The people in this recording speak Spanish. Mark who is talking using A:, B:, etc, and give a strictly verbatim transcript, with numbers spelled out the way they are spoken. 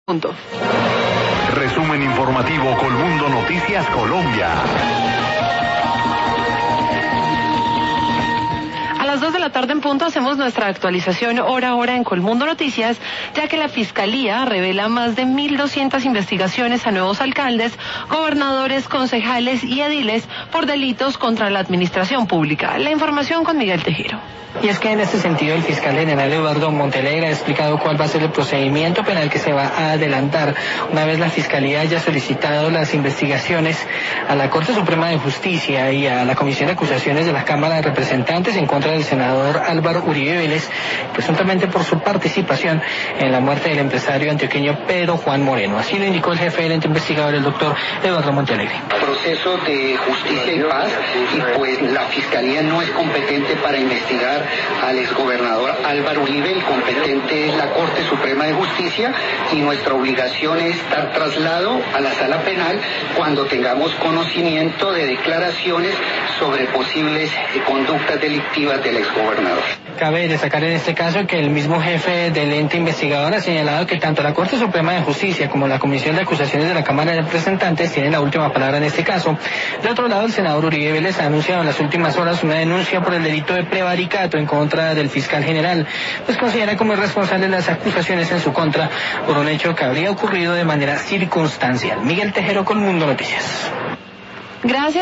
A: Punto.
B: Resumen informativo Colmundo Noticias Colombia.
A: A las dos de la tarde en punto hacemos nuestra actualización hora a hora en Colmundo Noticias, ya que la Fiscalía revela más de mil doscientas investigaciones a nuevos alcaldes, gobernadores, concejales y ediles por delitos contra la administración pública. La información con Miguel Tejero.
C: Y es que en este sentido el fiscal general Eduardo Montealegre ha explicado cuál va a ser el procedimiento penal que se va a adelantar una vez la Fiscalía haya solicitado las investigaciones a la Corte Suprema de Justicia y a la Comisión de Acusaciones de la Cámara de Representantes en contra del senador Álvaro Uribe Vélez, presuntamente por su participación en la muerte del empresario antioqueño Pedro Juan Moreno. Así lo indicó el jefe del ente investigador, el doctor Eduardo Montealegre.
D: Proceso de justicia y paz, y pues la Fiscalía no es competente para investigar al exgobernador Álvaro Uribe. El competente es la Corte Suprema de Justicia y nuestra obligación es dar traslado a la sala penal cuando tengamos conocimiento de declaraciones sobre posibles conductas delictivas del exgobernador.
C: Cabe destacar en este caso que el mismo jefe del ente investigador ha señalado que tanto la Corte Suprema de Justicia como la Comisión de Acusaciones de la Cámara de Representantes tienen la última palabra en este caso. De otro lado, el senador Uribe Vélez ha anunciado en las últimas horas una denuncia por el delito de prevaricato en contra del fiscal general, pues considera como irresponsable las acusaciones en su contra por un hecho que habría ocurrido de manera circunstancial. Miguel Tejero, Colmundo Noticias.
A: Gracias.